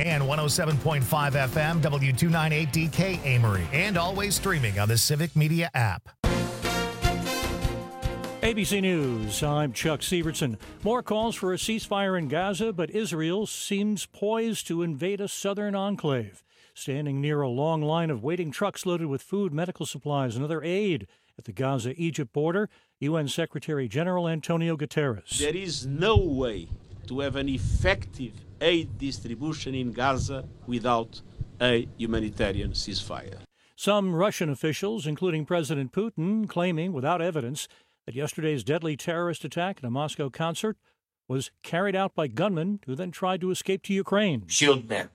And 107.5 FM, W298DK Amory. And always streaming on the Civic Media app. ABC News, I'm Chuck Sievertson. More calls for a ceasefire in Gaza, but Israel seems poised to invade a southern enclave. Standing near a long line of waiting trucks loaded with food, medical supplies, and other aid at the Gaza-Egypt border, UN Secretary General Antonio Guterres. There is no way to have an effective aid distribution in Gaza without a humanitarian ceasefire. Some Russian officials, including President Putin, claiming without evidence that yesterday's deadly terrorist attack at a Moscow concert was carried out by gunmen who then tried to escape to Ukraine. Ukrainian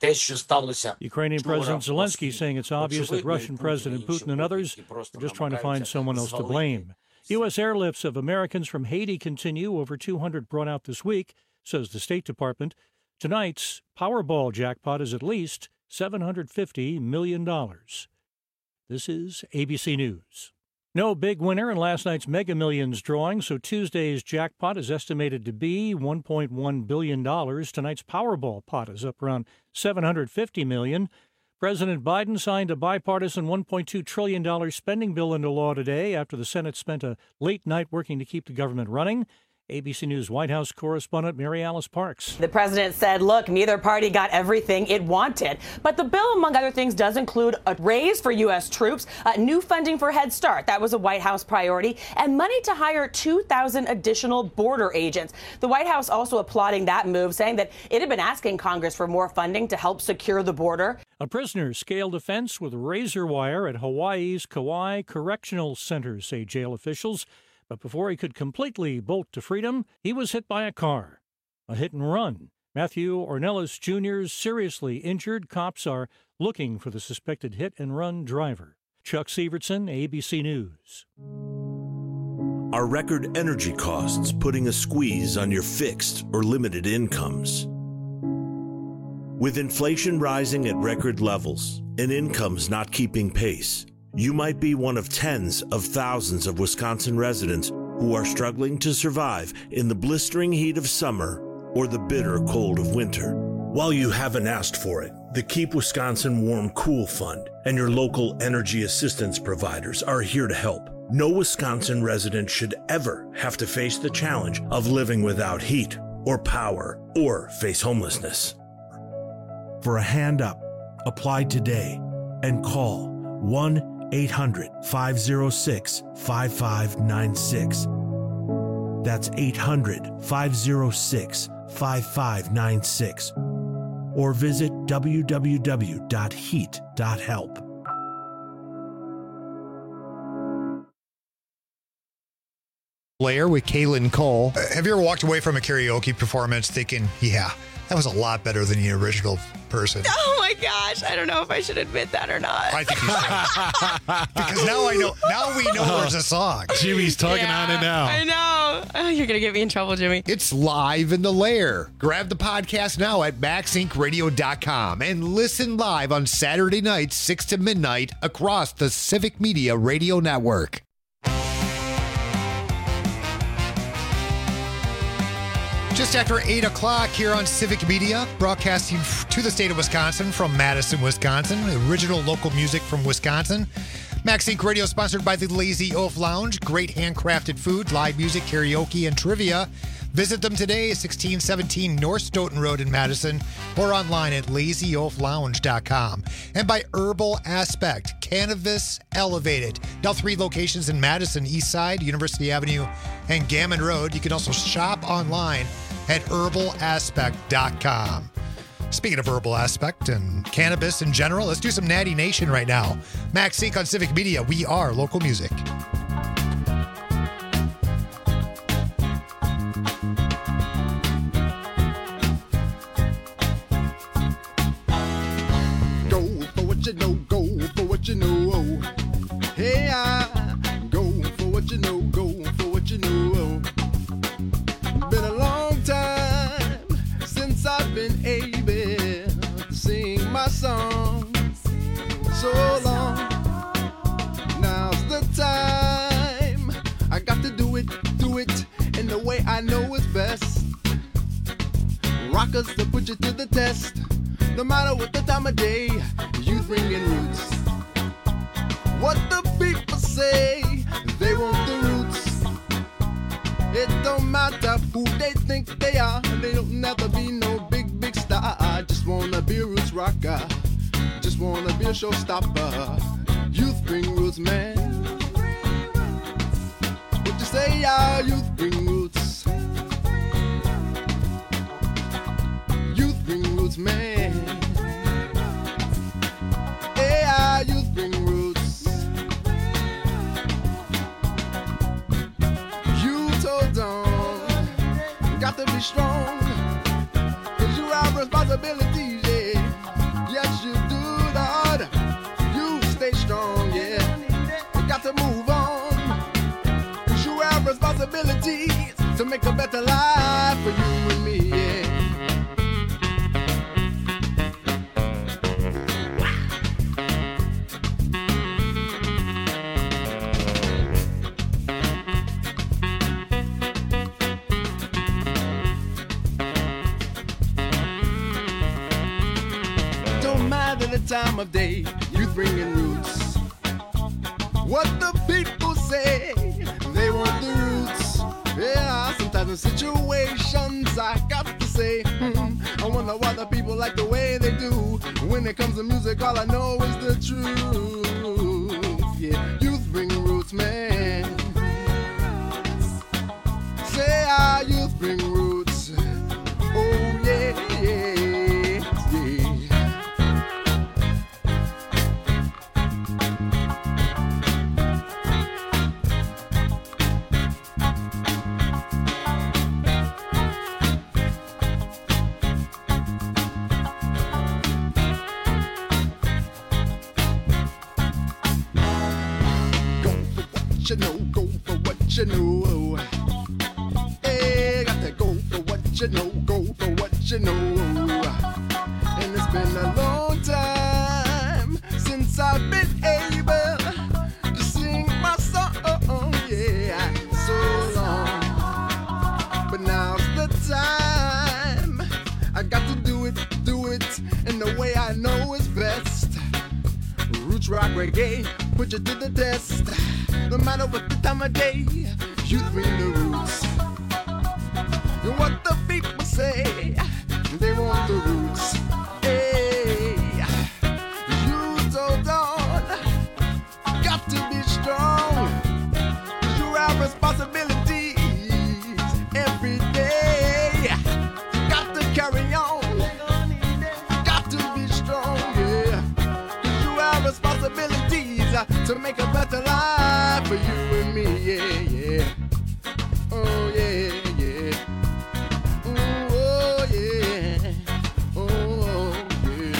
President Zelensky saying it's obvious that Russian President Putin and others are just trying to find someone else to blame. U.S. airlifts of Americans from Haiti continue, over 200 brought out this week, says the State Department. Tonight's Powerball jackpot is at least $750 million. This is ABC News. No big winner in last night's Mega Millions drawing, so Tuesday's jackpot is estimated to be $1.1 billion. Tonight's Powerball pot is up around $750 million. President Biden signed a bipartisan $1.2 trillion spending bill into law today after the Senate spent a late night working to keep the government running. ABC News White House correspondent Mary Alice Parks. The president said, look, neither party got everything it wanted. But the bill, among other things, does include a raise for U.S. troops, new funding for Head Start. That was a White House priority, and money to hire 2,000 additional border agents. The White House also applauding that move, saying that it had been asking Congress for more funding to help secure the border. A prisoner scaled a fence with razor wire at Hawaii's Kauai Correctional Center, say jail officials. But before he could completely bolt to freedom, he was hit by a car. A hit and run. Matthew Ornelas Jr. is seriously injured. Cops are looking for the suspected hit and run driver. Chuck Sievertson, ABC News. Are record energy costs putting a squeeze on your fixed or limited incomes? With inflation rising at record levels and incomes not keeping pace, you might be one of tens of thousands of Wisconsin residents who are struggling to survive in the blistering heat of summer or the bitter cold of winter. While you haven't asked for it, the Keep Wisconsin Warm Cool Fund and your local energy assistance providers are here to help. No Wisconsin resident should ever have to face the challenge of living without heat or power or face homelessness. For a hand up, apply today and call 1-800-506-5596. That's 800-506-5596. Or visit www.heat.help. Layer with Kaylin Cole. Have you ever walked away from a karaoke performance thinking, yeah, that was a lot better than the original person? Oh my gosh, I don't know if I should admit that or not. I think you should. Because now we know there's a song. Jimmy's tugging on it now. I know. Oh, you're going to get me in trouble, Jimmy. It's live in the Lair. Grab the podcast now at MaxIncRadio.com and listen live on Saturday nights, 6 to midnight across the Civic Media Radio Network. Just after 8 o'clock here on Civic Media, broadcasting to the state of Wisconsin from Madison, Wisconsin. Original local music from Wisconsin. Max Inc. Radio sponsored by the Lazy Oaf Lounge. Great handcrafted food, live music, karaoke, and trivia. Visit them today, 1617 North Stoughton Road in Madison, or online at lazyoaflounge.com. And by Herbal Aspect, Cannabis Elevated. Now 3 locations in Madison, Eastside, University Avenue, and Gammon Road. You can also shop online at herbalaspect.com. Speaking of Herbal Aspect and cannabis in general, let's do some Natty Nation right now. Max Inc. on Civic Media. We are local music. Go for what you know. Hey, I go for what you know. Go for what you know. Been a long time since I've been able to sing my song. So long. Now's the time. I got to do it in the way I know is best. Rockers to put you to the test. No matter what the time of day, youth bringing roots. What the people say, they want the roots. It don't matter who they think they are. They don't never be no big star. I just wanna be a roots rocker. Just wanna be a showstopper. Youth bring roots, man. What you say, y'all? Youth bring roots. Youth bring roots, man. Hey, youth bring roots. Youth hold on. Got to be strong. Cause you have responsibilities, yeah. Yes, you do, Lord. You stay strong, yeah. You got to move on. Cause you have responsibilities to make a better life for you and me, yeah. The time of day, youth bringing roots. What the people say, they want the roots. Yeah, sometimes in situations I got to say, I wonder why the people like the way they do. When it comes to music, all I know is the truth. Yeah, youth bring roots, man. Say youth bring roots. Oh yeah, yeah. You know, go for what you know. Hey, got to go for what you know, go for what you know. And it's been a long time since I've been able to sing my song, yeah, so long. But now's the time, I got to do it in the way I know is best. Roots rock reggae, put you to the test. No matter what the time of day, you bring the roots. And what the people say, they want the roots. Hey, you hold on, got to be strong. You have responsibilities every day. Got to carry on, got to be strong, yeah. You have responsibilities to make a better life for you and me, yeah, yeah. Oh, yeah, yeah. Oh, yeah. Oh, yeah.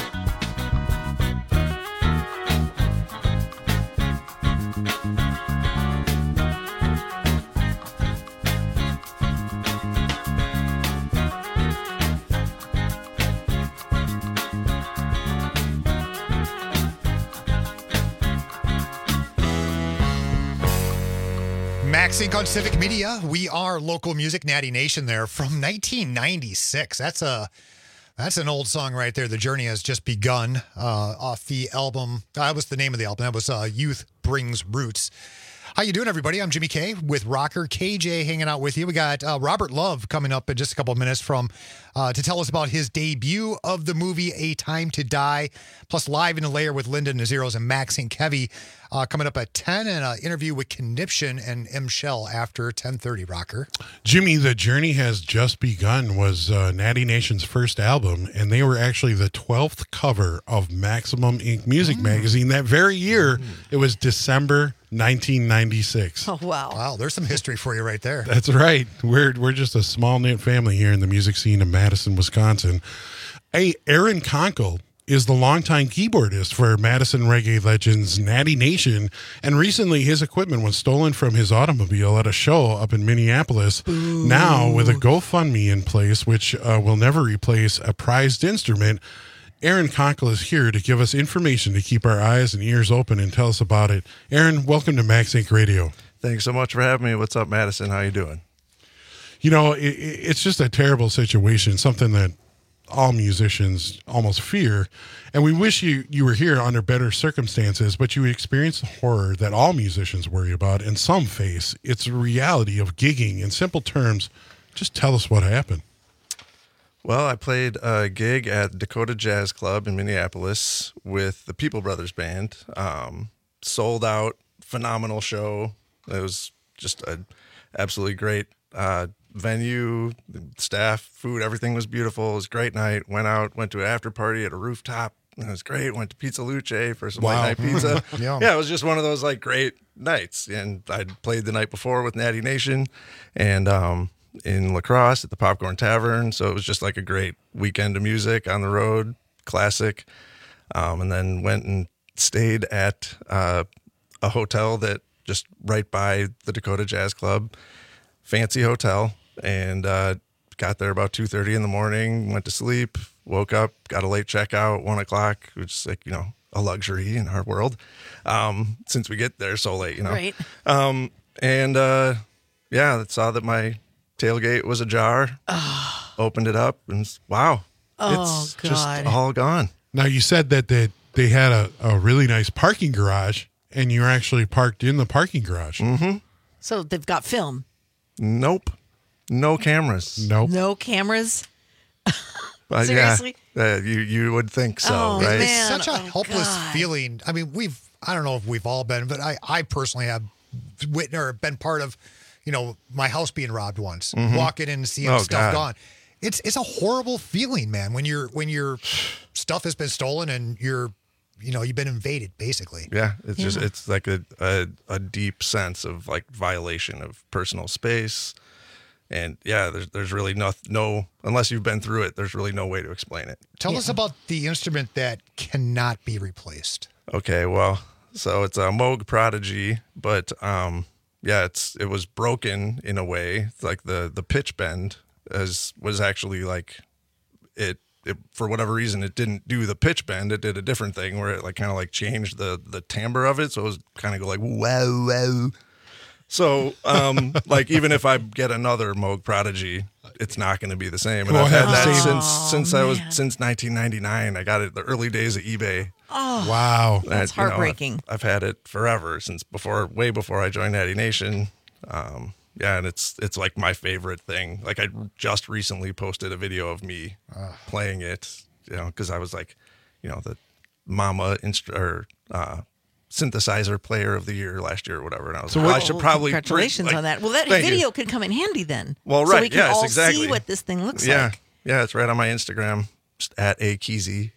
Max Inc. on Civic Media. We are local music, Natty Nation there from 1996. That's an old song right there. The Journey Has Just Begun off the album. That was the name of the album. That was Youth Brings Roots. How you doing, everybody? I'm Jimmy K with Rocker KJ hanging out with you. We got Robert Love coming up in just a couple of minutes to tell us about his debut of the movie A Time to Die, plus Live in the Layer with Linda Naziros and Max Inc. Heavy coming up at 10, and an interview with Conniption and M. Shell after 10:30, Rocker. Jimmy, The Journey Has Just Begun was Natty Nation's first album, and they were actually the 12th cover of Maximum Inc. Music Magazine that very year. It was December 1996. Oh, wow. Wow, there's some history for you right there. That's right. We're just a small-knit family here in the music scene of Madison, Wisconsin. Hey, Aaron Conkle is the longtime keyboardist for Madison reggae legends Natty Nation, and recently his equipment was stolen from his automobile at a show up in Minneapolis. Ooh. Now, with a GoFundMe in place, which will never replace a prized instrument, Aaron Conkle is here to give us information to keep our eyes and ears open and tell us about it. Aaron, welcome to Max Inc. Radio. Thanks so much for having me. What's up, Madison? How you doing? You know, it's just a terrible situation, something that all musicians almost fear. And we wish you were here under better circumstances, but you experience the horror that all musicians worry about and some face. It's a reality of gigging. In simple terms, just tell us what happened. Well, I played a gig at Dakota Jazz Club in Minneapolis with the People Brothers Band. Sold out, phenomenal show. It was just an absolutely great venue, staff, food, everything was beautiful. It was a great night. Went to an after party at a rooftop. It was great. Went to Pizza Luce for some late night pizza. Yeah, it was just one of those like great nights. And I'd played the night before with Natty Nation and in La Crosse at the Popcorn Tavern. So it was just like a great weekend of music on the road, classic. And then went and stayed at a hotel that just right by the Dakota Jazz Club, fancy hotel, and got there about 2:30 in the morning, went to sleep, woke up, got a late checkout, 1 o'clock, which is like, a luxury in our world, since we get there so late, Right. And saw that my tailgate was ajar, opened it up, and wow, it's just all gone. Now, you said that they had a really nice parking garage, and you were actually parked in the parking garage. Mm-hmm. So they've got film. Nope. No cameras. Nope. No cameras. Seriously? Yeah, you would think so, right? Man. It's such a helpless feeling. I mean, I don't know if we've all been, but I personally have witnessed or been part of, my house being robbed once, walking in and seeing stuff gone. It's a horrible feeling, man, when your stuff has been stolen and you've been invaded, basically. Yeah, it's like a deep sense of like violation of personal space. And yeah, there's really no, unless you've been through it, there's really no way to explain it. Tell us about the instrument that cannot be replaced. Okay, well, so it's a Moog Prodigy, but it was broken in a way. It's like the pitch bend was actually like it for whatever reason it didn't do the pitch bend. It did a different thing where it like kind of like changed the timbre of it, so it was kind of go like wow wow. So, like, even if I get another Moog Prodigy, it's not going to be the same. And I've had that since 1999. I got it the early days of eBay. Oh, wow, that's heartbreaking. I've had it forever, since way before I joined Natty Nation. And it's like my favorite thing. Like I just recently posted a video of me playing it, because I was like, the Mama synthesizer player of the year last year or whatever. And I was I should probably congratulations on that. Well, that video could come in handy then. Well, right. So we can all exactly. see what this thing looks like. Yeah, it's right on my Instagram, just at Akeysy,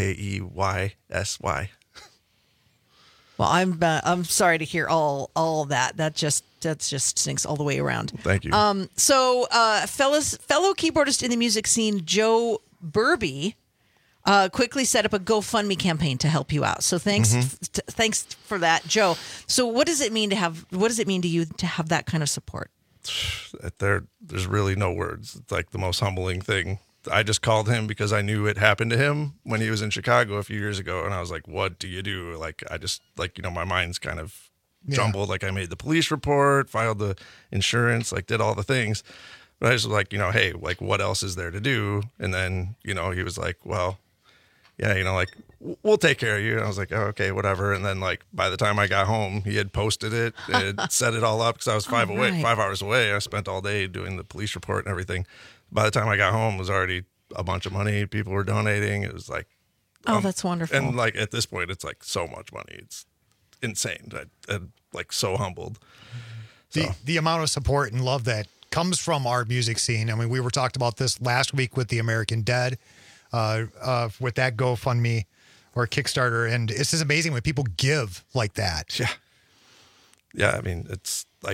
AKEYSY. Well, I'm sorry to hear all that. That just stinks all the way around. Thank you. So fellow keyboardist in the music scene, Joe Burby, quickly set up a GoFundMe campaign to help you out. So thanks for that, Joe. So what does it mean to you to have that kind of support? There's really no words. It's like the most humbling thing. I just called him because I knew it happened to him when he was in Chicago a few years ago, and I was like, "What do you do?" Like I just my mind's kind of jumbled. Like I made the police report, filed the insurance, like did all the things. But I was like, hey, like what else is there to do? And then he was like, well, yeah, like we'll take care of you. And I was like, oh, okay, whatever. And then like by the time I got home, he had posted it and set it all up because I was 5 hours away. I spent all day doing the police report and everything. By the time I got home, it was already a bunch of money. People were donating. It was like, that's wonderful. And like at this point, it's like so much money. It's insane. I'm like so humbled. The amount of support and love that comes from our music scene. I mean, we talked about this last week with the American Dead, with that GoFundMe or Kickstarter, and it's just amazing when people give like that. Yeah. I mean, it's like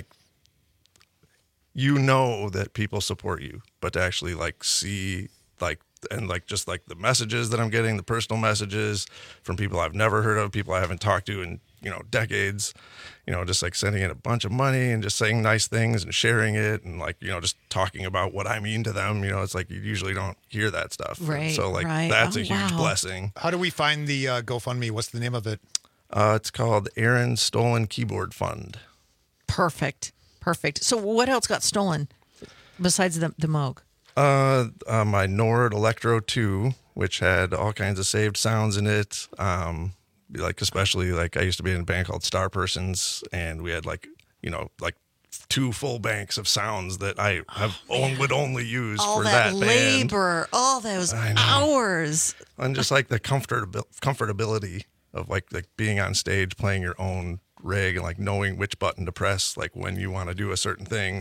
that people support you, but to actually like see like and like just like the messages that I'm getting, the personal messages from people I've never heard of, people I haven't talked to in decades, just like sending in a bunch of money and just saying nice things and sharing it and like just talking about what I mean to them. It's like you usually don't hear that stuff, right? So like that's a huge blessing. How do we find the GoFundMe? What's the name of it? It's called Aaron's Stolen Keyboard Fund. Perfect. So what else got stolen besides the Moog? My Nord Electro 2, which had all kinds of saved sounds in it. Like especially like I used to be in a band called Star Persons, and we had like 2 full banks of sounds that I would only use all for that that labor, band. all those hours, and just like the comfortability of like being on stage playing your own rig and like knowing which button to press like when you want to do a certain thing.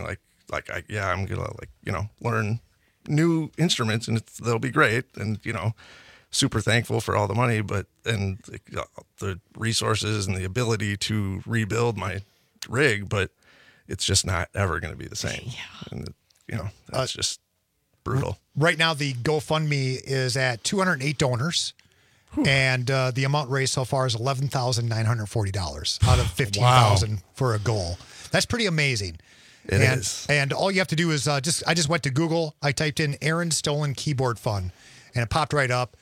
I'm gonna learn new instruments and they'll be great, and super thankful for all the money, but and the resources and the ability to rebuild my rig, but it's just not ever going to be the same. Yeah. And that's just brutal. Right now, the GoFundMe is at 208 donors, and the amount raised so far is $11,940 out of $15,000 for a goal. That's pretty amazing. It is. And all you have to do is I just went to Google. I typed in Aaron Stolen Keyboard Fund, and it popped right up.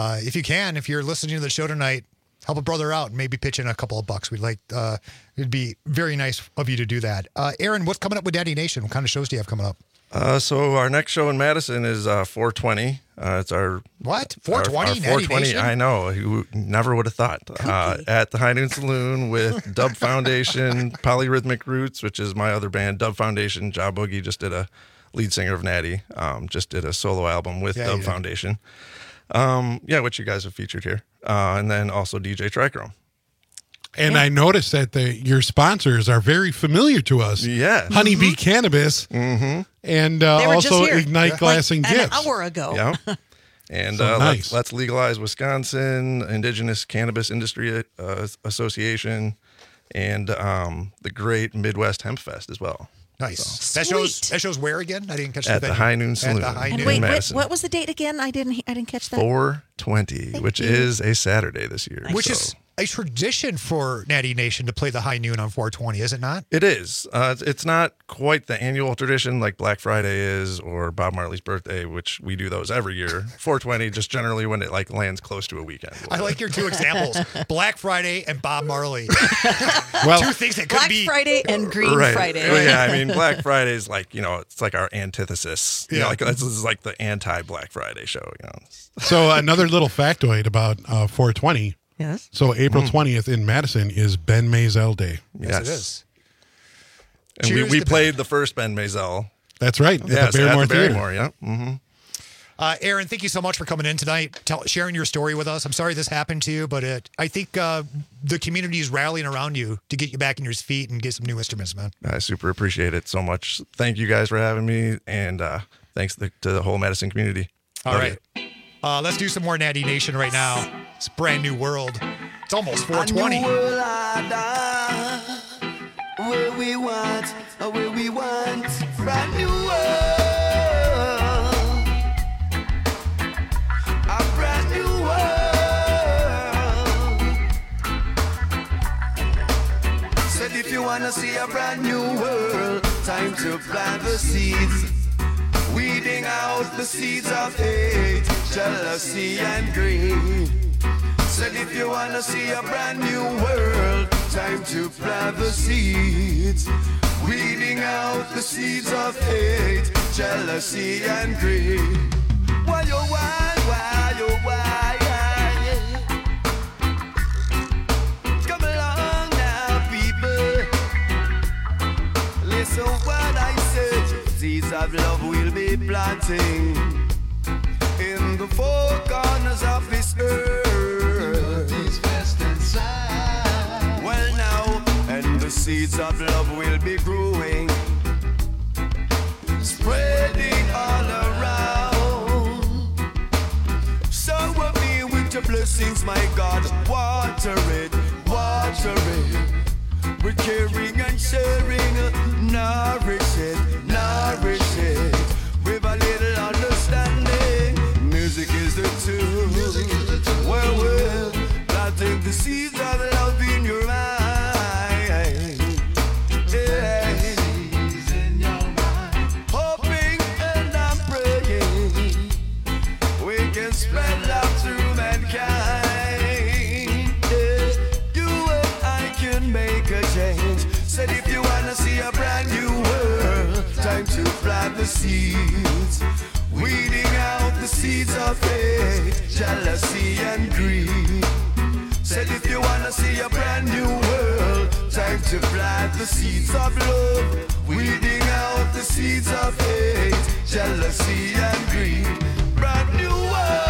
If you're listening to the show tonight, help a brother out and maybe pitch in a couple of bucks. It'd be very nice of you to do that. Aaron, what's coming up with Natty Nation? What kind of shows do you have coming up? So our next show in Madison is 420. It's our 420? Our 420. I know. You never would have thought. At the High Noon Saloon with Dub Foundation, Polyrhythmic Roots, which is my other band, Dub Foundation. Ja Boogie just did a lead singer of Natty. Just did a solo album with Dub Foundation. Which you guys have featured here. And then also DJ Trichrome. And I noticed that your sponsors are very familiar to us. Yeah. Honeybee Cannabis. Mm-hmm. And also Ignite Glass and Gifts. An hour ago. Yeah. And nice. Let's Legalize Wisconsin, Indigenous Cannabis Industry Association, and the Great Midwest Hemp Fest as well. Nice. So. That shows where again? I didn't catch at the High Noon Saloon. At the High and Noon. wait, what was the date again? I didn't catch that. 420, which is a Saturday this year. Which is a tradition for Natty Nation to play the High Noon on 420, is it not? It is. It's not quite the annual tradition like Black Friday is or Bob Marley's birthday, which we do those every year. 420 just generally when it like lands close to a weekend. I like your 2 examples: Black Friday and Bob Marley. Well, 2 things that could Black be Friday and Green Friday. Well, yeah, I mean Black Friday is like it's like our antithesis. Yeah, this is like the anti-Black Friday show. So another little factoid about 420. Yes. So April 20th in Madison is Ben Maisel Day. Yes, it is. And we played the first Ben Maisel. That's right. Yes, at the Barrymore Theater. Yeah. Mm-hmm. Aaron, thank you so much for coming in tonight, sharing your story with us. I'm sorry this happened to you, but I think the community is rallying around you to get you back on your feet and get some new instruments, man. I super appreciate it so much. Thank you guys for having me, and thanks to the whole Madison community. All right. Let's do some more Natty Nation right now. It's Brand New World. It's almost 420. Where we want, brand new world. A brand new world. Said if you wanna see a brand new world, time to plant the seeds. Weeding out the seeds of hate, jealousy and greed. Said if you wanna see a brand new world, time to plant the seeds. Weeding out the seeds of hate, jealousy and greed. Why oh why? Come along now, people. Listen what I said. Seeds of love will be planting in the 4 corners of this earth. Well now, and the seeds of love will be growing, spreading all around. Shower me with your blessings, my God. Water it. We're caring and sharing, nourish it, with a little understanding. Music is the tool. Well, planting the seeds of love in your mind. Yeah. Hoping and I'm praying we can spread love through mankind. Make a change. Said if you wanna see a brand new world, time to plant the seeds. jealousy and greed. Said if you wanna see a brand new world, time to plant the seeds of love, weeding out the seeds of hate, jealousy and greed. Brand new world.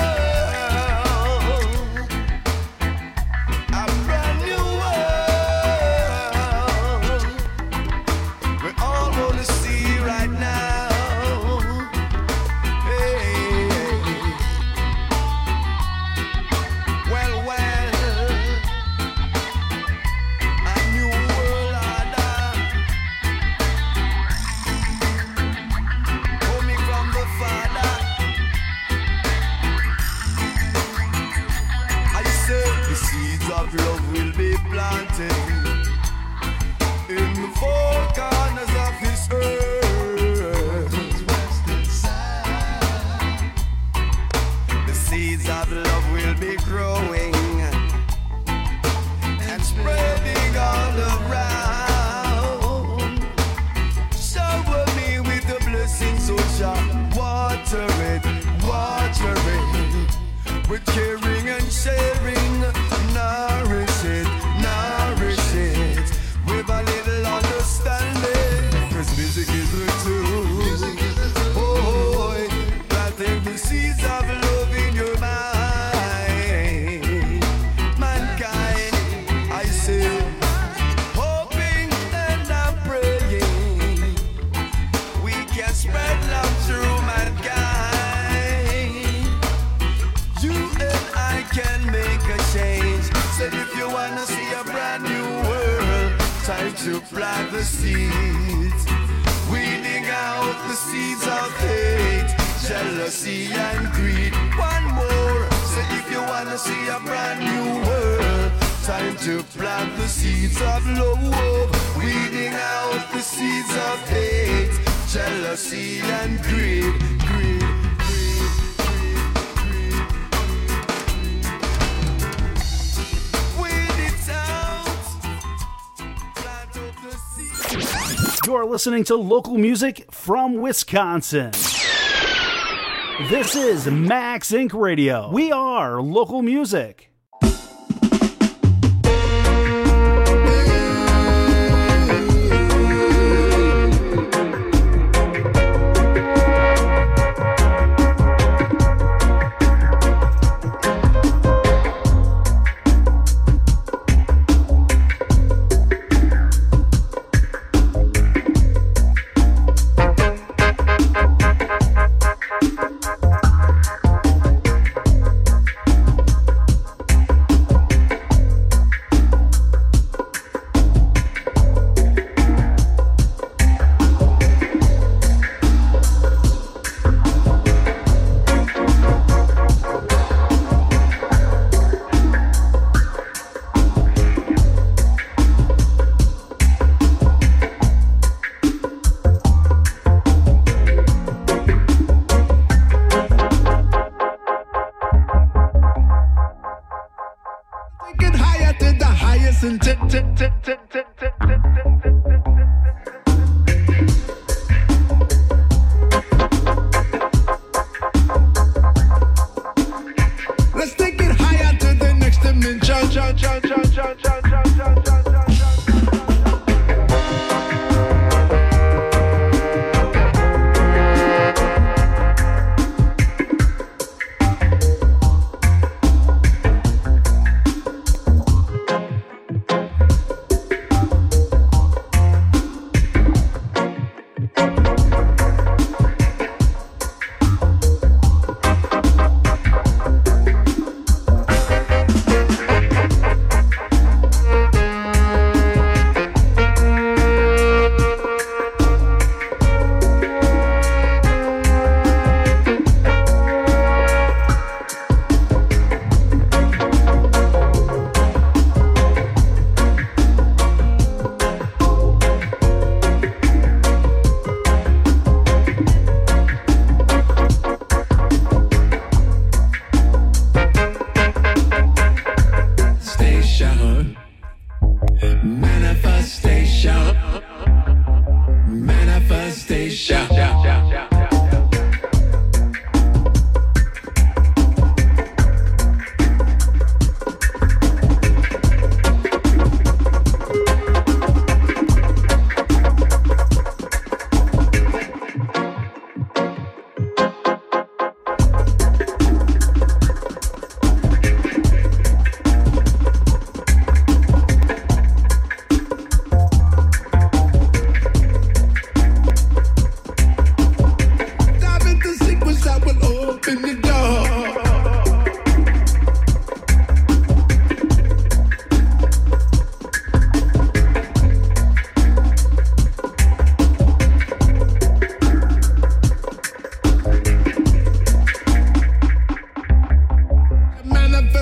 Love will be planted in the four corners of this earth. The seeds of love will be growing and spreading all around. Shower me with the blessings, so shall water it, with caring and sharing. Nourish it, with a little understanding. Cause music is the tool. Oh, planting the seeds of love in your mind. Mankind, I say, hoping and I'm praying we can spread love through mankind. You and I can make a change. Said if you wanna see a brand new world, time to plant the seeds, weeding out the seeds of hate, jealousy and greed. One more. Said if you wanna see a brand new world, time to plant the seeds of love, weeding out the seeds of hate, jealousy and greed. You're listening to local music from Wisconsin. This is Max Inc. Radio. We are local music.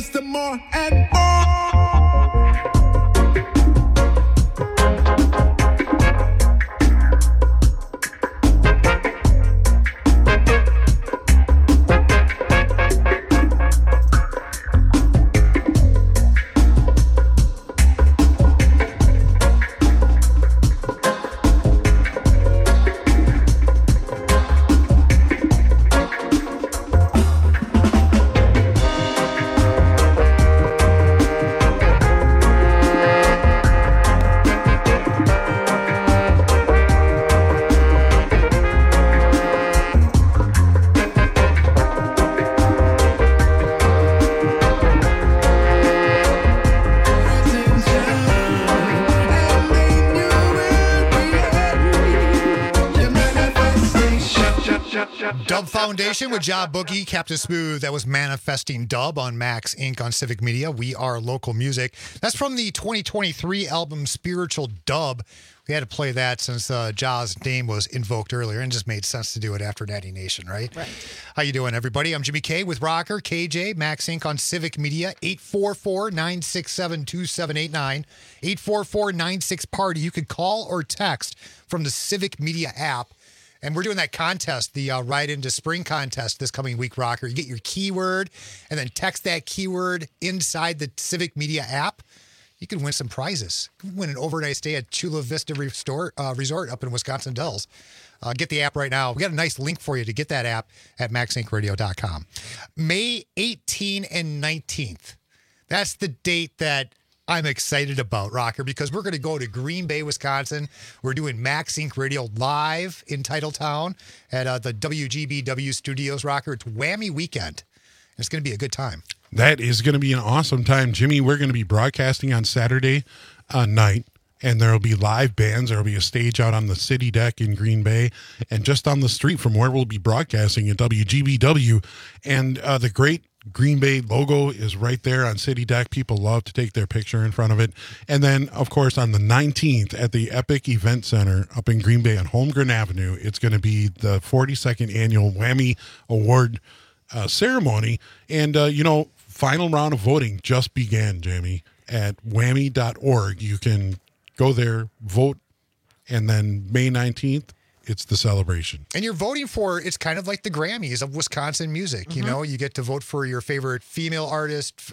some more and more. Dub Foundation with Job Boogie, Captain Smooth. That was Manifesting Dub on Max Inc. on Civic Media. We are local music. That's from the 2023 album Spiritual Dub. We had to play that since Ja's name was invoked earlier, and it just made sense to do it after Natty Nation, right? Right. How you doing, everybody? I'm Jimmy K with Rocker, KJ, Max Inc. on Civic Media, 844-967-2789, 844-96-PARTY. You can call or text from the Civic Media app. And we're doing that contest, the Ride Into Spring contest this coming week, Rocker. You get your keyword and then text that keyword inside the Civic Media app. You can win some prizes. You can win an overnight stay at Chula Vista Resort up in Wisconsin Dells. Get the app right now. We got a nice link for you to get that app at maxincradio.com. May 18 and 19th. That's the date that I'm excited about, Rocker, because we're going to go to Green Bay, Wisconsin. We're doing Max Inc. Radio live in Titletown at the WGBW studios, Rocker. It's Whammy Weekend. It's going to be a good time. That is going to be an awesome time. Jimmy, we're going to be broadcasting on Saturday night, and there will be live bands. There will be a stage out on the city deck in Green Bay, and just on the street from where we'll be broadcasting at WGBW. And the great Green Bay logo is right there on City Deck. People love to take their picture in front of it. And then, of course, on the 19th at the Epic Event Center up in Green Bay on Holmgren Avenue, it's going to be the 42nd annual Whammy Award ceremony. And, final round of voting just began, Jamie, at whammy.org. You can go there, vote, and then May 19th, it's the celebration. And you're voting for, it's kind of like the Grammys of Wisconsin music. Mm-hmm. You know, you get to vote for your favorite female artist,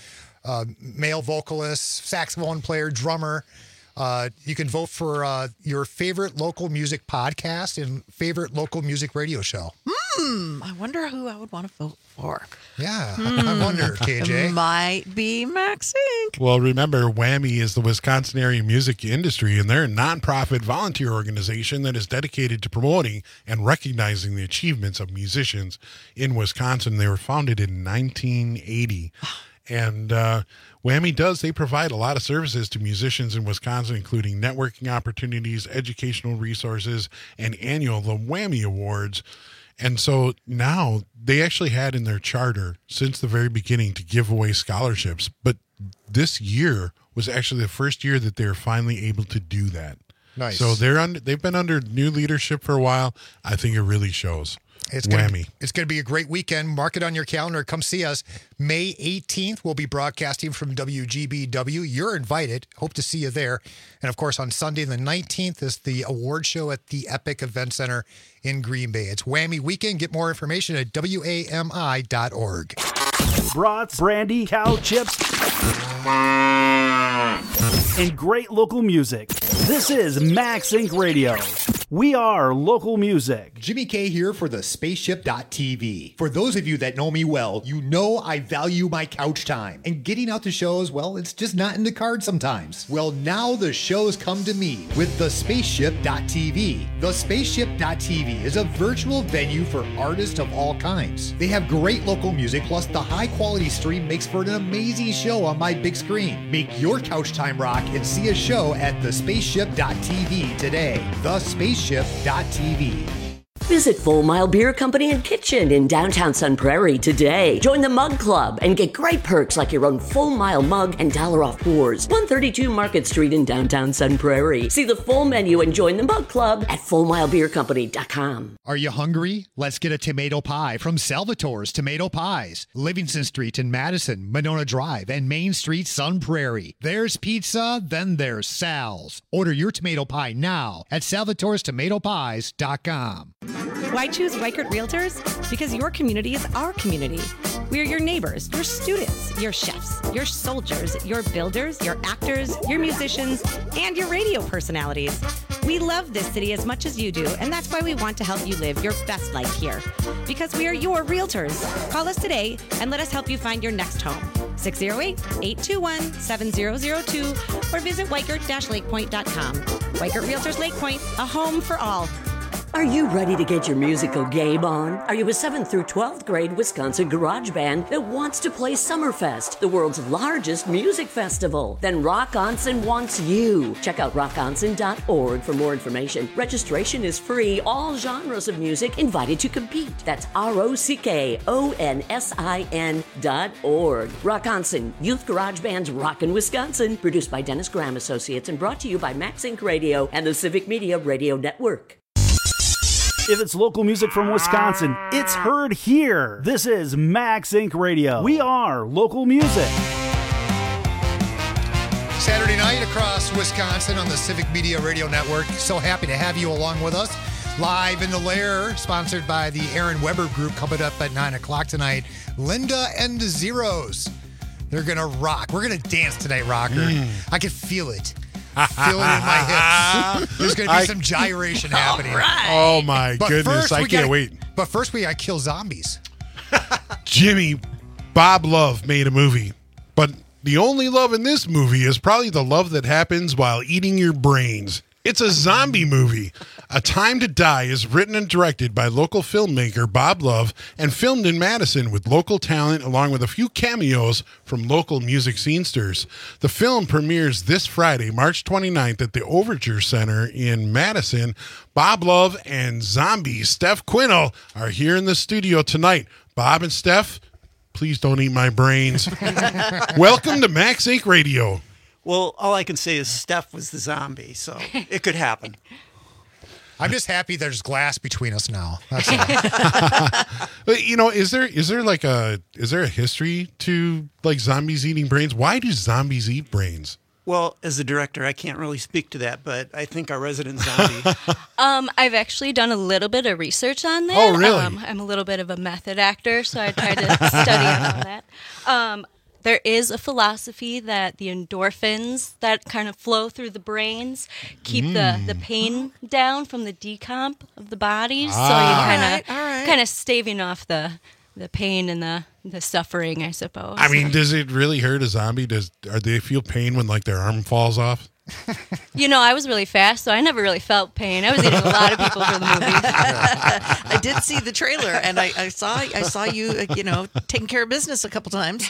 male vocalist, saxophone player, drummer. You can vote for your favorite local music podcast and favorite local music radio show. I wonder who I would want to vote for. Yeah, I wonder, KJ. Might be Max Inc. Well, remember, Whammy is the Wisconsin area music industry, and they're a nonprofit volunteer organization that is dedicated to promoting and recognizing the achievements of musicians in Wisconsin. They were founded in 1980. And Whammy they provide a lot of services to musicians in Wisconsin, including networking opportunities, educational resources, and annual the Whammy Awards. And so now they actually had in their charter since the very beginning to give away scholarships. But this year was actually the first year that they're finally able to do that. Nice. So they've been under new leadership for a while. I think it really shows. It's Whammy. It's going to be a great weekend. Mark it on your calendar. Come see us. May 18th, we'll be broadcasting from WGBW. You're invited. Hope to see you there. And, of course, on Sunday the 19th is the award show at the Epic Event Center in Green Bay. It's Whammy Weekend. Get more information at WAMI.org. Brats, brandy, cow chips, and great local music. This is Max Inc. Radio. We are local music. Jimmy K here for the Spaceship.tv. For those of you that know me well, you know I value my couch time. And getting out to shows, well, it's just not in the cards sometimes. Well, now the shows come to me with the Spaceship.tv. The Spaceship.tv is a virtual venue for artists of all kinds. They have great local music, plus the high quality stream makes for an amazing show on my big screen. Make your couch time rock and see a show at the Spaceship.tv today. The Spaceship.tv. Visit Full Mile Beer Company and Kitchen in downtown Sun Prairie today. Join the Mug Club and get great perks like your own Full Mile mug and $1 off pours. 132 Market Street in downtown Sun Prairie. See the full menu and join the Mug Club at FullMileBeerCompany.com. Are you hungry? Let's get a tomato pie from Salvatore's Tomato Pies. Livingston Street in Madison, Monona Drive, and Main Street, Sun Prairie. There's pizza, then there's Sal's. Order your tomato pie now at salvatorestomatopies.com. Why choose Weichert Realtors? Because your community is our community. We're your neighbors, your students, your chefs, your soldiers, your builders, your actors, your musicians, and your radio personalities. We love this city as much as you do, and that's why we want to help you live your best life here. Because we are your realtors. Call us today and let us help you find your next home. 608-821-7002 or visit Weichert-LakePoint.com. Weichert Realtors Lake Point, a home for all. Are you ready to get your musical game on? Are you a 7th through 12th grade Wisconsin garage band that wants to play Summerfest, the world's largest music festival? Then Rockonson wants you. Check out rockonson.org for more information. Registration is free. All genres of music invited to compete. That's ROCKONSIN.org. Rockonson, Youth Garage Band's Rockin' Wisconsin, produced by Dennis Graham Associates and brought to you by Max Inc. Radio and the Civic Media Radio Network. If it's local music from Wisconsin, it's heard here. This is Max Inc. Radio. We are local music. Saturday night across Wisconsin on the Civic Media Radio Network. So happy to have you along with us. Live in the Lair, sponsored by the Aaron Weber Group, coming up at 9 o'clock tonight. Linda and the Zeros. They're going to rock. We're going to dance tonight, Rocker. I can feel it. Feel it in my hips. There's going to be some gyration happening. Right. Oh, my goodness. I can't wait. But first, we got to kill zombies. Jimmy, Bob Love made a movie. But the only love in this movie is probably the love that happens while eating your brains. It's a zombie movie. A Time to Die is written and directed by local filmmaker Bob Love and filmed in Madison with local talent along with a few cameos from local music scenesters. The film premieres this Friday, March 29th at the Overture Center in Madison. Bob Love and zombie Steph Quinnell are here in the studio tonight. Bob and Steph, please don't eat my brains. Welcome to Max Inc. Radio. Well, all I can say is Steph was the zombie, so it could happen. I'm just happy there's glass between us now. That's all. But, you know, is there a history to like zombies eating brains? Why do zombies eat brains? Well, as a director, I can't really speak to that, but I think our resident zombie. I've actually done a little bit of research on that. Oh, really? I'm a little bit of a method actor, so I tried to study on that. There is a philosophy that the endorphins that kind of flow through the brains keep the pain down from the decomp of the bodies. So you kind of staving off the pain and the suffering, I suppose. I mean, does it really hurt a zombie? Or they feel pain when like their arm falls off? You know, I was really fast, so I never really felt pain. I was eating a lot of people for the movie. I did see the trailer, and I saw you, taking care of business a couple times.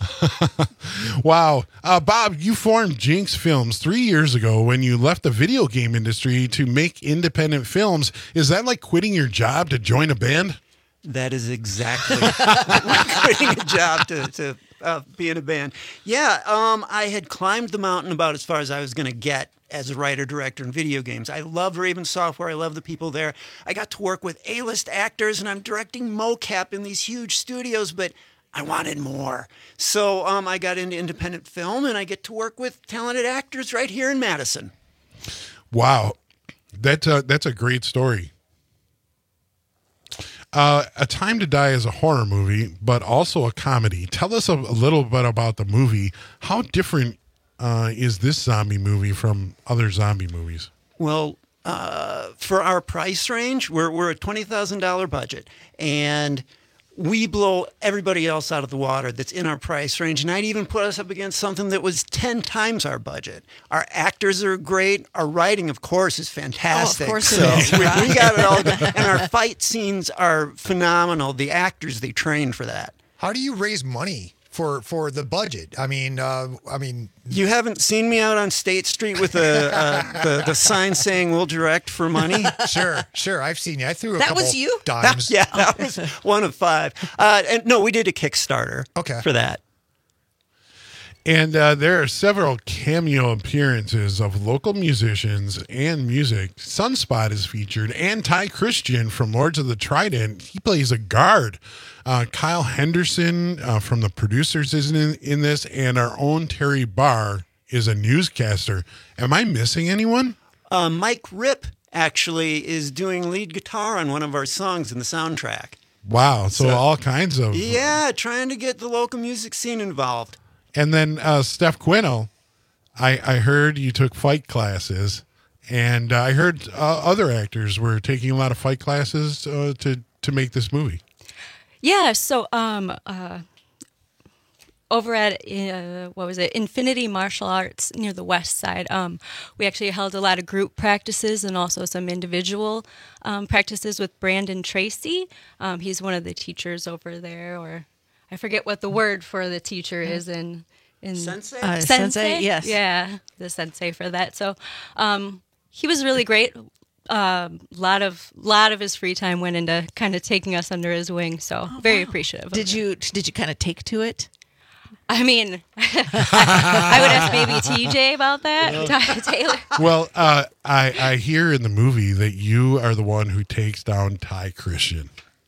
Wow. Bob, you formed Jinx Films 3 years ago when you left the video game industry to make independent films. Is that like quitting your job to join a band? That is exactly like quitting a job to be in a band. Yeah, I had climbed the mountain about as far as I was going to get as a writer, director in video games. I love Raven Software. I love the people there. I got to work with A-list actors, and I'm directing mocap in these huge studios, but I wanted more. So I got into independent film, and I get to work with talented actors right here in Madison. Wow. That's a great story. A Time to Die is a horror movie, but also a comedy. Tell us a little bit about the movie. How different is this zombie movie from other zombie movies? Well, for our price range, we're a $20,000 budget, and we blow everybody else out of the water that's in our price range. And I'd even put us up against something that was 10 times our budget. Our actors are great. Our writing, of course, is fantastic. Oh, of course it is. We got it all good. And our fight scenes are phenomenal. The actors, they trained for that. How do you raise money for the budget. I mean, you haven't seen me out on State Street with the sign saying "We'll direct for money." Sure. I've seen you. I threw a That couple was you? dimes. That was one of 5. And no, we did a Kickstarter. For that. And there are several cameo appearances of local musicians and music. Sunspot is featured, and Ty Christian from Lords of the Trident. He plays a guard. Kyle Henderson from the producers is in this, and our own Terry Barr is a newscaster. Am I missing anyone? Mike Ripp actually is doing lead guitar on one of our songs in the soundtrack. Wow, so all kinds of... Yeah, trying to get the local music scene involved. And then Steph Quino, I heard you took fight classes, and I heard other actors were taking a lot of fight classes to make this movie. Yeah, so over at Infinity Martial Arts near the West Side, we actually held a lot of group practices and also some individual practices with Brandon Tracy. He's one of the teachers over there, or I forget what the word for the teacher is in Sensei? Sensei, yes. Yeah, the sensei for that. So he was really great. Lot of his free time went into kind of taking us under his wing. So very appreciative. Did you kind of take to it? I mean, I would ask maybe TJ about that. Taylor. Well, I hear in the movie that you are the one who takes down Ty Christian.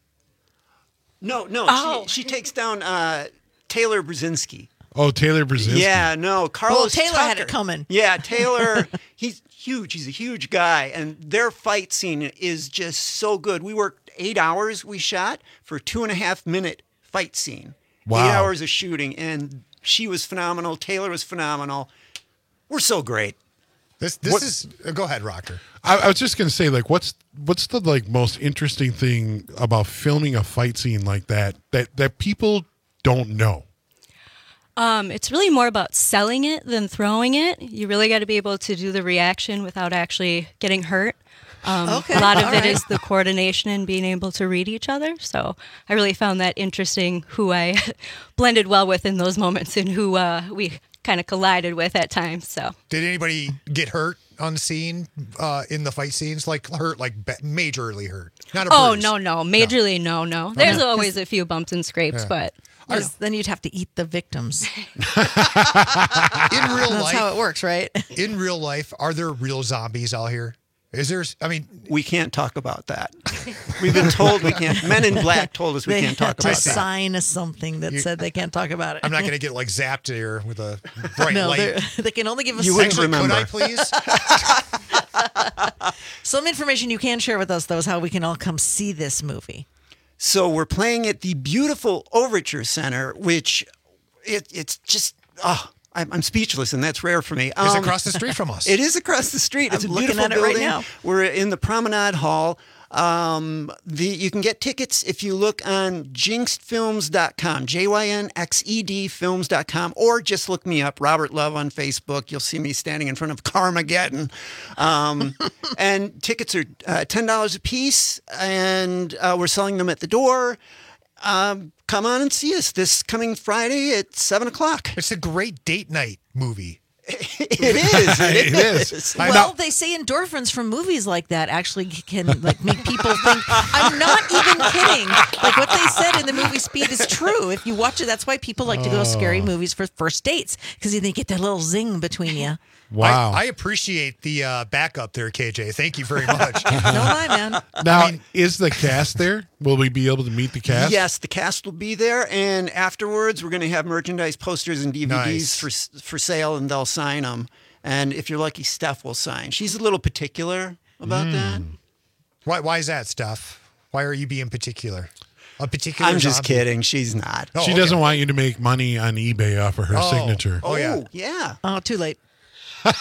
No. She takes down Taylor Brzezinski. Oh, Taylor Brzezinski. Yeah, no. Carlos Taylor Tucker. had it coming. Yeah, Taylor, he's huge. He's a huge guy. And their fight scene is just so good. We worked 8 hours we shot for a 2.5-minute fight scene. Wow. 8 hours of shooting. And she was phenomenal. Taylor was phenomenal. We're so great. This is... Go ahead, Rocker. I was just going to say, like, what's the most interesting thing about filming a fight scene like that people don't know? It's really more about selling it than throwing it. You really got to be able to do the reaction without actually getting hurt. A lot of it is the coordination and being able to read each other. So I really found that interesting, who I blended well with in those moments and who we kind of collided with at times. So did anybody get hurt on the scene in the fight scenes? Like hurt, like majorly hurt? Not a bruise. No. Majorly, no. There's always a few bumps and scrapes, but... Then you'd have to eat the victims. In real life, that's how it works, right? In real life, are there real zombies out here? Is there? I mean, we can't talk about that. We've been told we can't. Men in Black told us we can't talk about that. They sign something that said they can't talk about it. I'm not going to get like zapped here with a bright light. They can only give us. You wouldn't remember. Could I please? Some information you can share with us, though, is how we can all come see this movie. So we're playing at the beautiful Overture Center, which it's just, I'm speechless, and that's rare for me. It's across the street from us. It is across the street. It's I'm a looking beautiful at it building. right now. We're in the Promenade Hall. You can get tickets if you look on jinxedfilms.com, JYNXED films.com, or just look me up, Robert Love on Facebook. You'll see me standing in front of Carmageddon. And tickets are $10 a piece, and we're selling them at the door. Come on and see us this coming Friday at 7 o'clock. It's a great date night movie. It is. Well, they say endorphins from movies like that actually can like make people think. I'm not even kidding. Like what they said in the movie Speed is true. If you watch it, that's why people like to go to scary movies for first dates, because they get that little zing between you. Wow. I appreciate the backup there, KJ. Thank you very much. No lie, man. Now, is the cast there? Will we be able to meet the cast? Yes, the cast will be there, and afterwards we're going to have merchandise, posters, and DVDs for sale, and they'll sign them. And if you're lucky, Steph will sign. She's a little particular about that. Why is that, Steph? Why are you being particular? A particular I'm just zombie? kidding. She's not. She doesn't want you to make money on eBay off of her signature. Oh, yeah. Oh, too late. It's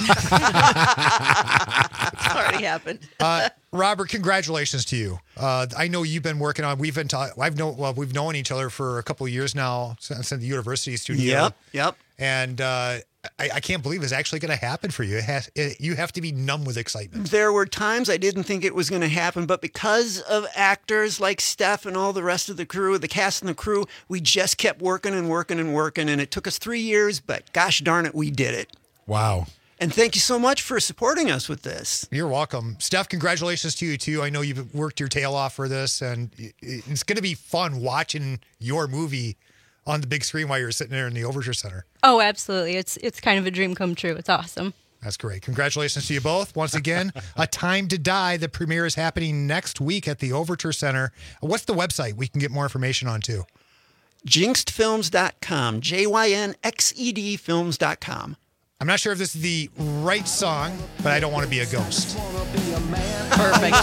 already happened. Robert, congratulations to you. I know you've been working on. We've known each other for a couple of years now since the university studio. Yep. And I can't believe is actually going to happen for you. You have to be numb with excitement. There were times I didn't think it was going to happen, but because of actors like Steph and all the rest of the crew, the cast and the crew, we just kept working and working and working, and it took us 3 years, but gosh darn it, we did it. Wow. And thank you so much for supporting us with this. You're welcome. Steph, congratulations to you, too. I know you've worked your tail off for this, and it's going to be fun watching your movie on the big screen while you're sitting there in the Overture Center. Oh, absolutely. It's kind of a dream come true. It's awesome. That's great. Congratulations to you both. Once again, A Time to Die. The premiere is happening next week at the Overture Center. What's the website we can get more information on, too? Jinxedfilms.com. JYNXED films.com. I'm not sure if this is the right song, but I don't want to be a ghost. Perfect.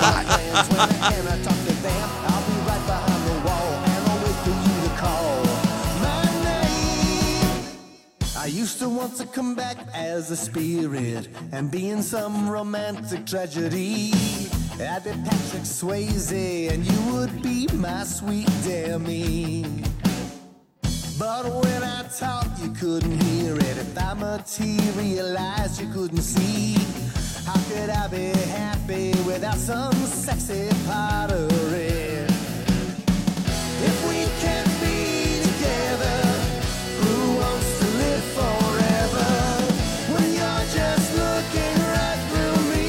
I used to want to come back as a spirit and be in some romantic tragedy. I'd be Patrick Swayze and you would be my sweet Demi. But when I talk, you couldn't hear it. If I materialized, you couldn't see. How could I be happy without some sexy pottery? If we can't be together, who wants to live forever? When you're just looking right through me.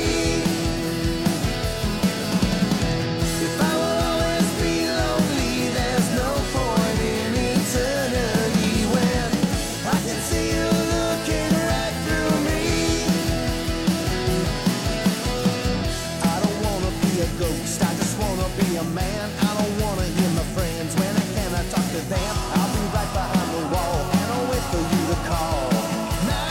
If I will always be lonely, there's no point in eternity when I can see you looking right through me. I don't wanna be a ghost, I just wanna be a man. I don't wanna hear my friends when I cannot talk to them. I'll be right behind the wall and I'll wait for you to call my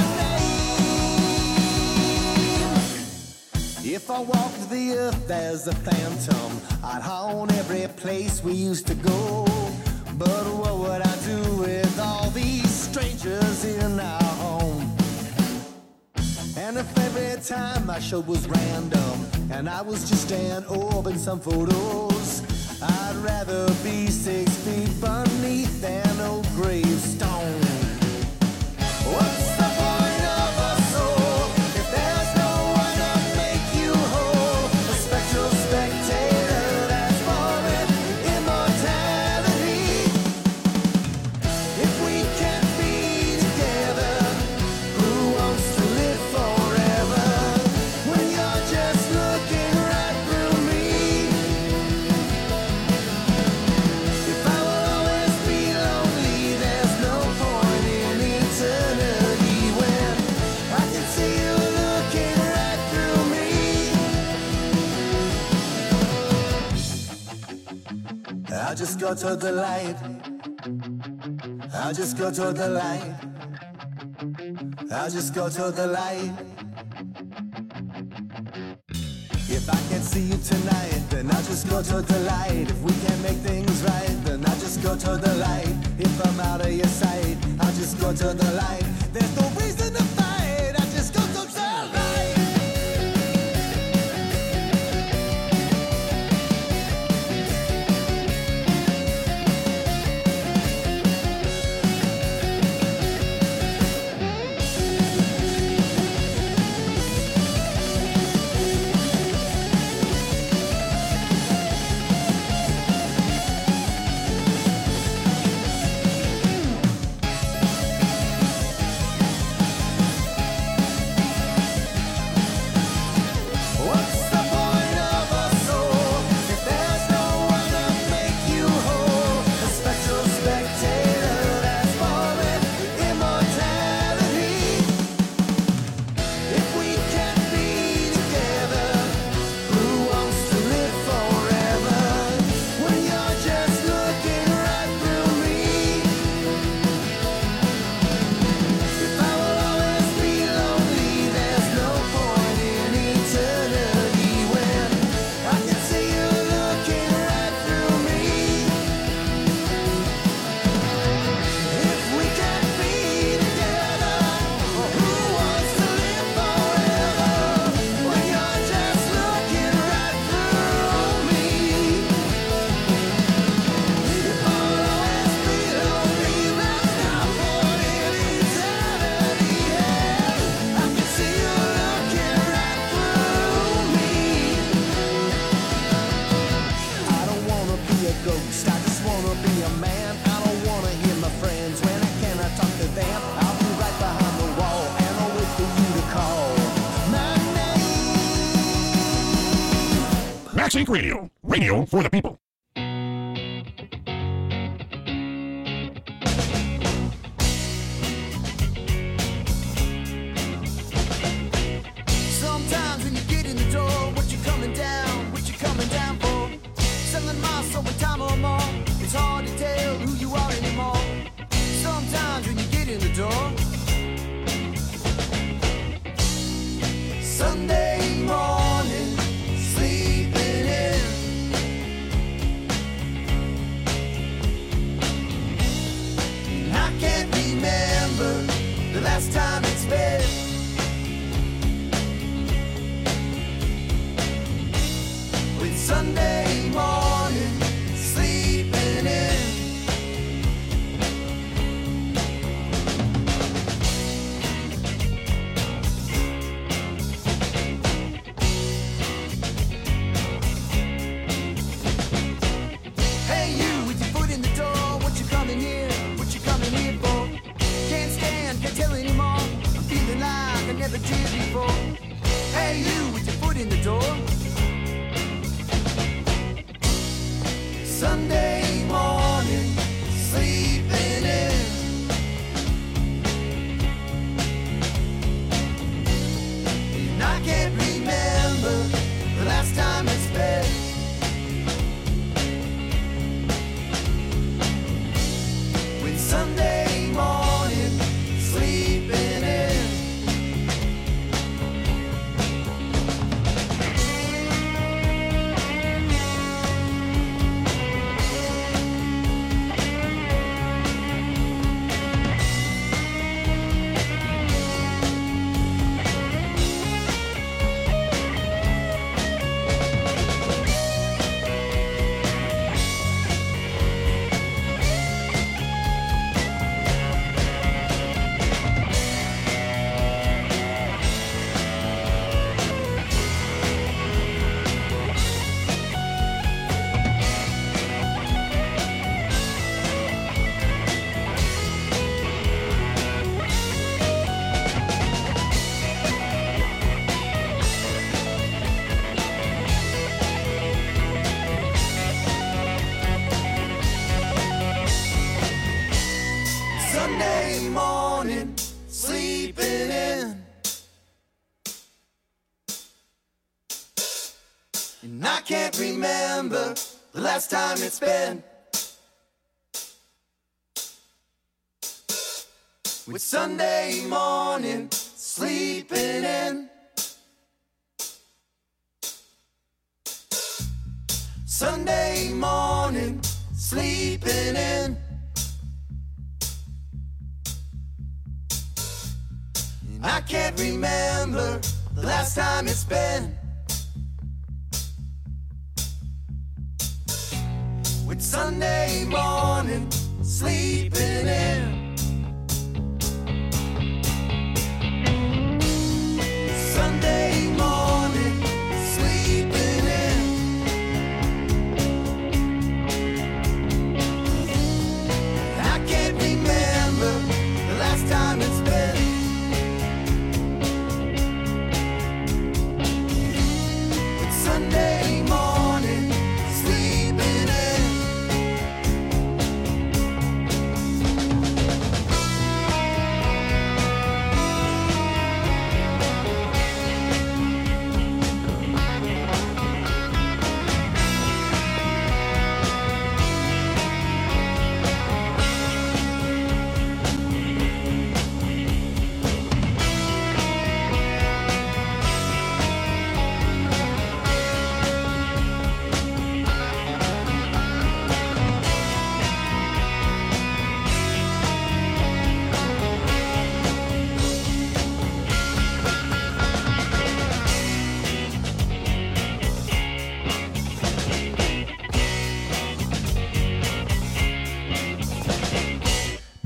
name. If I walked the earth as a phantom, I'd haunt every place we used to go. But what would I do with all these strangers in our home? And if every time I showed was random and I was just an orb in some photos, I'd rather be 6 feet beneath an old gravestone. What's the point of a soul if there's no one to make you whole? A spectral spectator that's fallen immortality. If we can't be together, who wants to live forever? When you're just looking right through me. If I will always be lonely, there's no point in eternity when I can see you looking right through me. I'll just go to the light. I'll just go to the light. I'll just go to the light. If I can't see you tonight, then I'll just go to the light. If we can't make things right, then I'll just go to the light. If I'm out of your sight, I'll just go to the light. There's no reason to fight, I'll just go to the light. Max Inc. Radio. Radio for the people. Sometimes when you get in the door, what you coming down for? Selling my soul in time or more. It's hard to tell who you are anymore. Sometimes when you get in the door, Sunday morning, sleeping in. And I can't remember the last time it's been. With Sunday morning, sleeping in. Hey you, with your foot in the door, what you coming here for? Can't stand, can't tell anymore. I'm feeling like I never did before. Hey you, with your foot in the door. Sunday morning, sleeping in. And I can't remember the last time it's been. With Sunday morning, sleeping in. Sunday morning, sleeping in. And I can't remember the last time it's been. With Sunday morning, sleeping in. Sunday morning, sleeping in. And I can't remember the last time it's been. With Sunday morning, sleeping in. Sunday morning, sleeping in. I can't remember the last time it's been. With Sunday morning, sleeping in.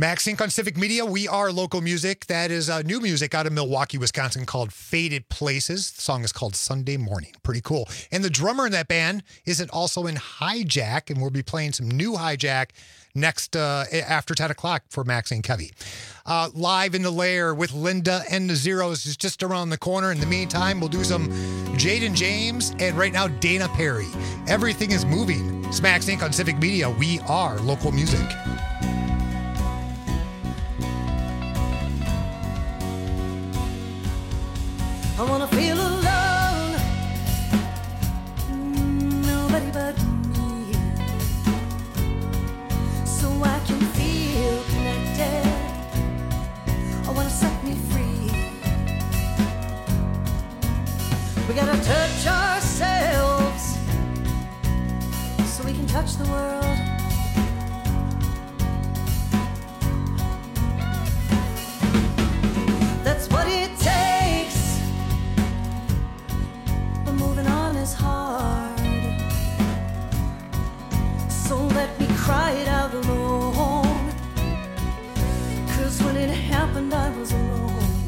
Max Inc. on Civic Media. We are local music. That is new music out of Milwaukee, Wisconsin called Faded Places. The song is called Sunday Morning. Pretty cool. And the drummer in that band isn't also in Hijack, and we'll be playing some new Hijack next after 10 o'clock for Max and Kevy. Live in the Lair with Linda and the Zeros is just around the corner. In the meantime, we'll do some Jaden James and right now Dana Perry. Everything is moving. It's Max Inc. on Civic Media. We are local music. I wanna feel alone, nobody but me, so I can feel connected. I wanna set me free. We gotta touch ourselves so we can touch the world. That's what it takes. Moving on is hard, so let me cry it out alone. 'Cause when it happened I was alone.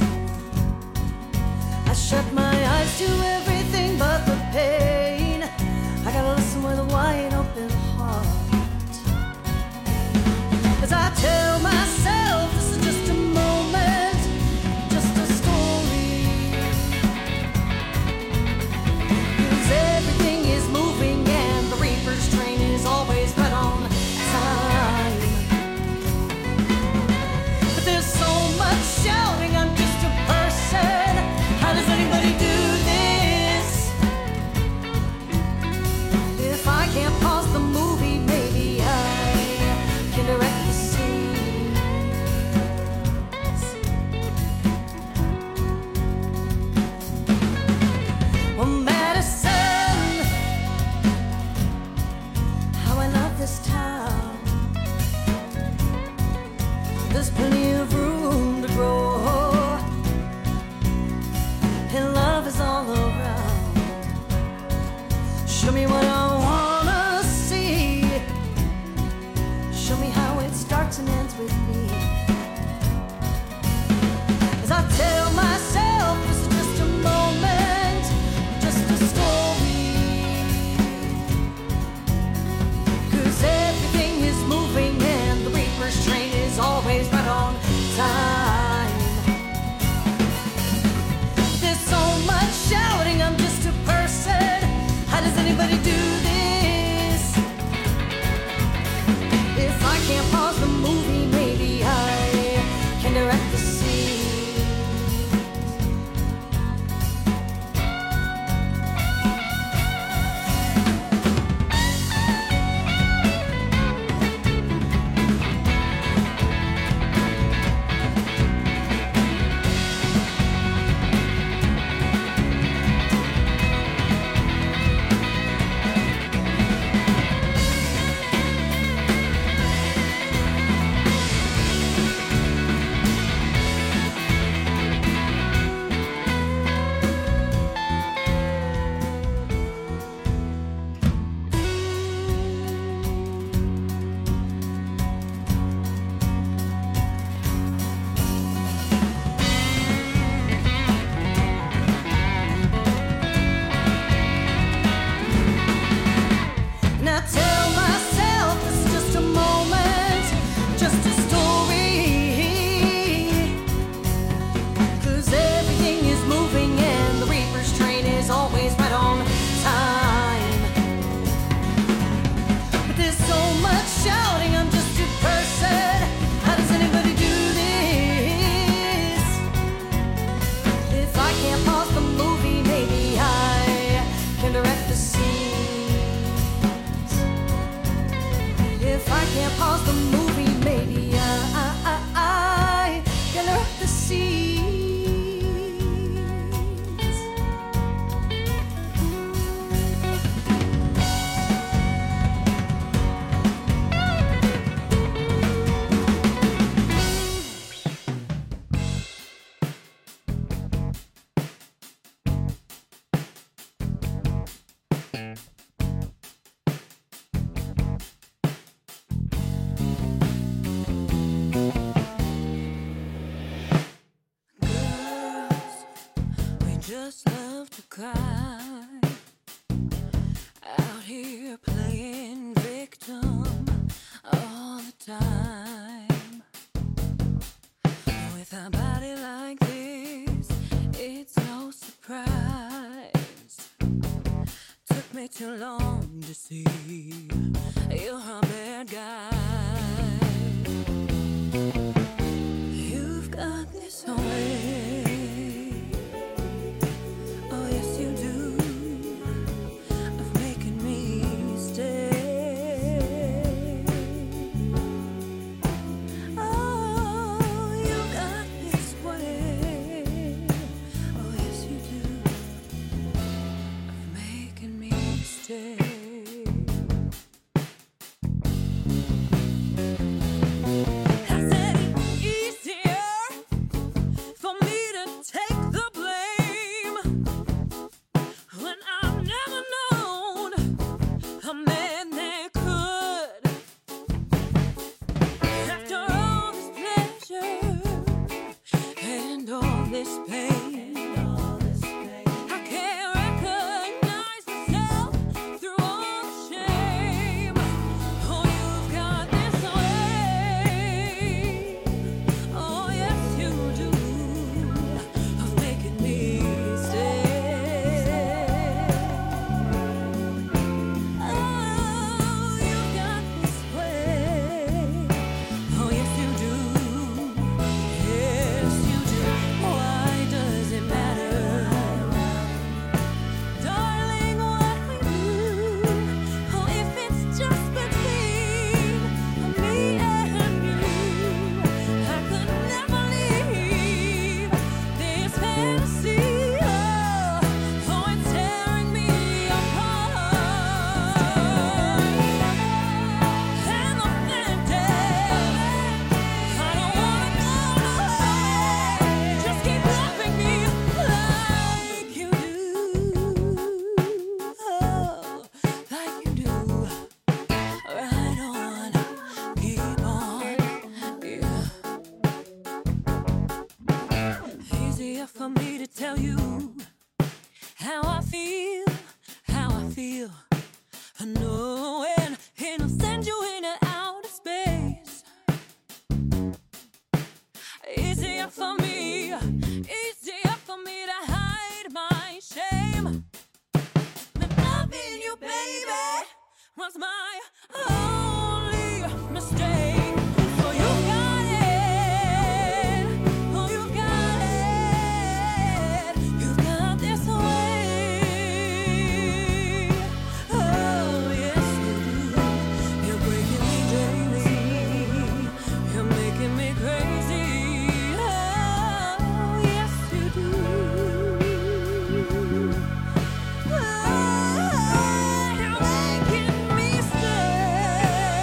I shut my eyes to everything but the pain. I gotta listen with a wide open heart, as I tell myself this is just a moment, just a story. Everything is moving and the Reaper's train is always right on time. But there's so much shouting, I'm just a person. How does anybody do this? If I can't pause the movie, maybe I can direct the scene. Well, Madison, how I love this town. There's plenty of room to grow, and love is all around. Show me what I wanna see. Show me how it starts and ends with me. As I tell myself this is just a moment, just a story. 'Cause everything is moving and the Reaper's train is always right on time. There's so much shouting, I'm just a person. How does anybody do this? If I can't pause the movie, maybe I can direct the scene. Now tell myself this is just a moment, just a story. 'Cause everything is moving and the Reaper's train is always right on time. But there's so much shouting, I'm just a person. How does anybody do this? If I can't pause the movie, maybe I can direct the scene. If I can't pause the movie, maybe I can direct the scenes. just love to cry. Out here playing victim all the time. With a body like this, it's no surprise. Took me too long to see you're a bad guy. You've got this way. Oh yes you do. Of making me stay. Oh, you got this way. Oh yes you do. Of making me stay. I said it's easier for me to take the blame when I've never known a man that could. After all this pleasure and all this pain, I can't recognize myself through all the shame. Oh, you've got this way. Oh, yes, you do. Of making me stay. Oh, you've got this way. Oh, yes, you do. Yes, you do. Why does it matter? Darling, what we do. Oh, if it's just between me and you, I could never leave this fantasy. Oh, it's tearing me apart. And the fantasy, I don't wanna go away. Just keep loving me like you do. Oh, like you do. Right on, keep on, yeah. Easier for me to tell you how I feel, knowing it'll send you into outer space. Easier for me to hide my shame. But loving you, baby, was my only mistake. Oh, you got it. Oh, you got it. You got this way. Oh, yes, you do. You're breaking me daily. You're making me crazy. Oh, yes, you do. Oh, you're making me stay.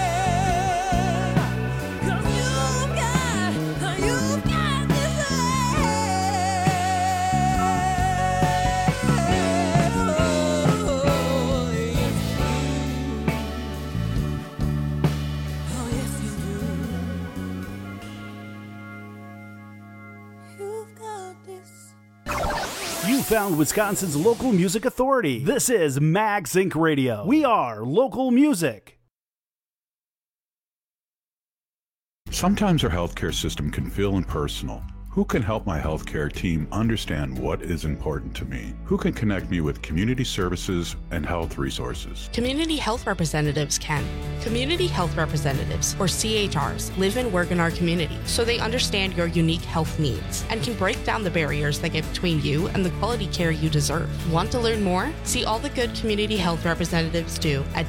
'Cause you've got this Oh, yes, you do. You've got this. You found Wisconsin's local music authority. This is Max Inc. Radio. We are local music. Sometimes our healthcare system can feel impersonal. Who can help my healthcare team understand what is important to me? Who can connect me with community services and health resources? Community health representatives can. Community health representatives, or CHRs, live and work in our community, so they understand your unique health needs and can break down the barriers that get between you and the quality care you deserve. Want to learn more? See all the good community health representatives do at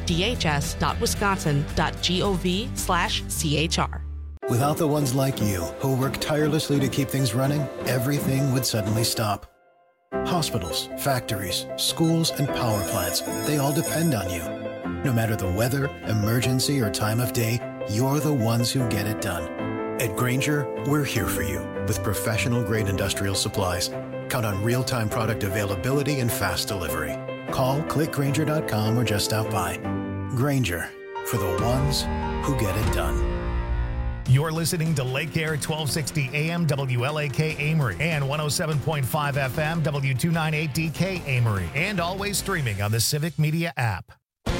dhs.wisconsin.gov/CHR. Without the ones like you, who work tirelessly to keep things running, everything would suddenly stop. Hospitals, factories, schools, and power plants, they all depend on you. No matter the weather, emergency, or time of day, you're the ones who get it done. At Grainger, we're here for you with professional-grade industrial supplies. Count on real-time product availability and fast delivery. Call, clickgrainger.com, or just stop by. Grainger, for the ones who get it done. You're listening to Lake Air 1260 AM WLAK Amory and 107.5 FM W298DK Amory, and always streaming on the Civic Media app.